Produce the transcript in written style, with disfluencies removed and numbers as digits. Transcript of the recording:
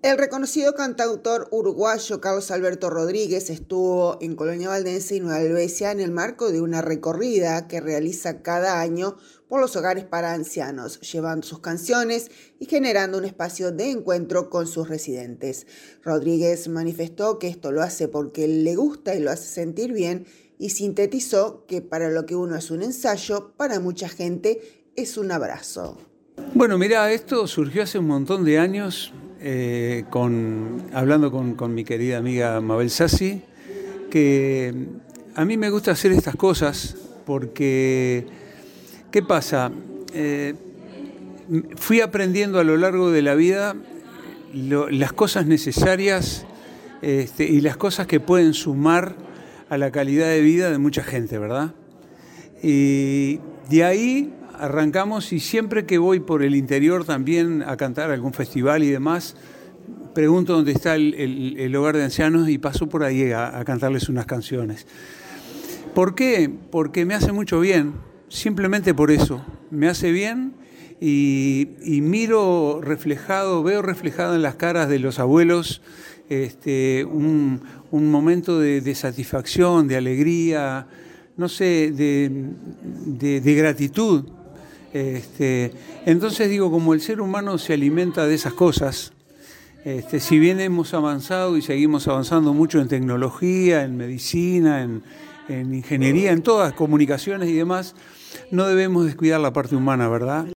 El reconocido cantautor uruguayo Carlos Alberto Rodríguez estuvo en Colonia Valdense y Nueva Helvecia en el marco de una recorrida que realiza cada año por los hogares para ancianos, llevando sus canciones y generando un espacio de encuentro con sus residentes. Rodríguez manifestó que esto lo hace porque le gusta y lo hace sentir bien y sintetizó que para lo que uno es un ensayo, para mucha gente es un abrazo. Bueno, mirá, esto surgió hace un montón de años, hablando con mi querida amiga Mabel Sassi, que a mí me gusta hacer estas cosas porque, ¿qué pasa? Fui aprendiendo a lo largo de la vida las cosas necesarias y las cosas que pueden sumar a la calidad de vida de mucha gente, ¿verdad? Y de ahí arrancamos, y siempre que voy por el interior también a cantar algún festival y demás, pregunto dónde está el hogar de ancianos y paso por ahí a cantarles unas canciones. ¿Por qué? Porque me hace mucho bien, simplemente por eso. Me hace bien y veo reflejado en las caras de los abuelos un momento de satisfacción, de alegría, no sé, de gratitud. Entonces digo, como el ser humano se alimenta de esas cosas, si bien hemos avanzado y seguimos avanzando mucho en tecnología, en medicina, en ingeniería, en todas, comunicaciones y demás, no debemos descuidar la parte humana, ¿verdad?